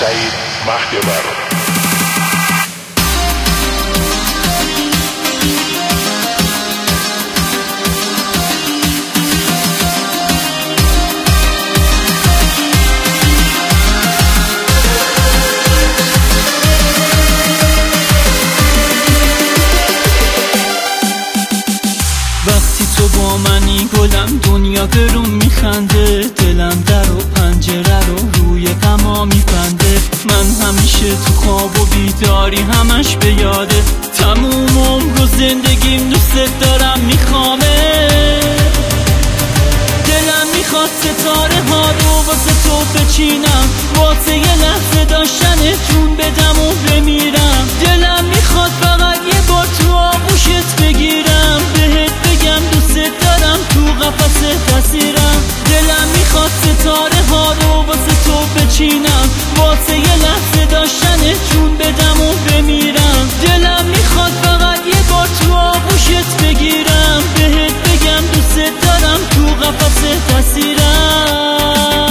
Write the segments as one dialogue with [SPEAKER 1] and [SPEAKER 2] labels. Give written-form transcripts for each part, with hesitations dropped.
[SPEAKER 1] سعید مهدور.
[SPEAKER 2] وقتی تو با منی گلم دنیا گرون میخنده، دلم در و پنجره رو روی غما میبنده. من همیشه تو خواب و بیداری همش به یاده، تموم عمر و زندگیم دوست دارم میخوامه. دلم میخواد ستاره ها رو واسه تو بچینم، واسه یه لحظه داشتنه جون بدم و بمیرم. دلم میخواد فقط یه بار تو آغوشت بگیرم، بهت بگم دوست دارم تو قفس اسیرم. دلم میخواد ستاره ها رو واسه تو بچینم، واسه یه لحظه داشتنه جون بدم و بمیرم. دلم میخواد فقط یه بار تو آغوشت بگیرم، بهت بگم دوست دارم تو قفس اسیرم.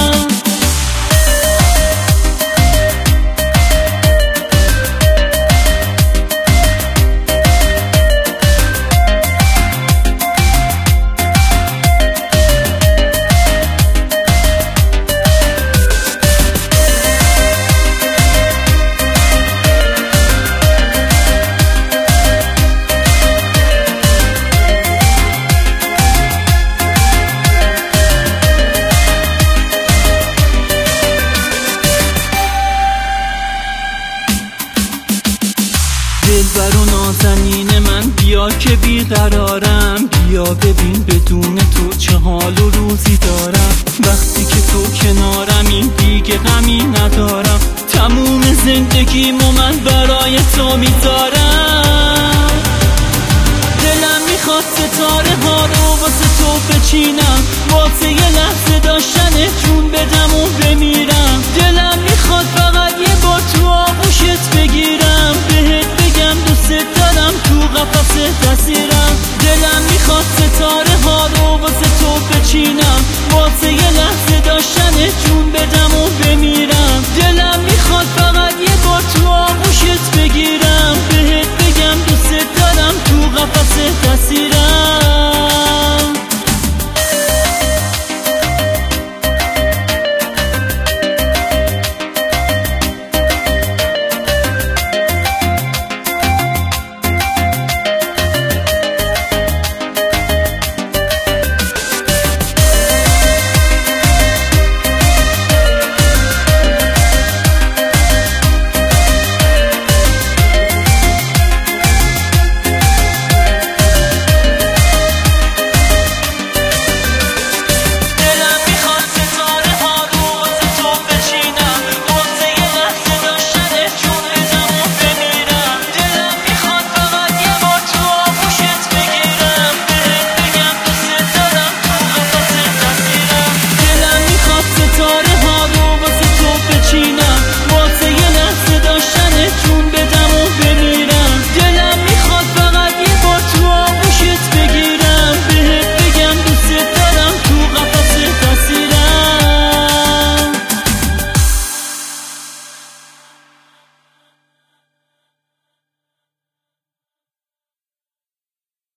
[SPEAKER 2] دلبر و نازنین من بیا که بیقرارم، بیا ببین بدون تو چه حال و روزی دارم. وقتی که تو کنارمی دیگه غمی ندارم، تموم زندگیمو من برای تو میذارم. دلم میخواد ستاره ها رو واسه تو بچینم، واسه یه لحظه داشتنه جون بدم و بمیرم. دلم میخواد فقط یه بار تو آغوشت بگیرم، بهت بگم دوست دارم تو قفس اسیرم. دلم میخواد ستاره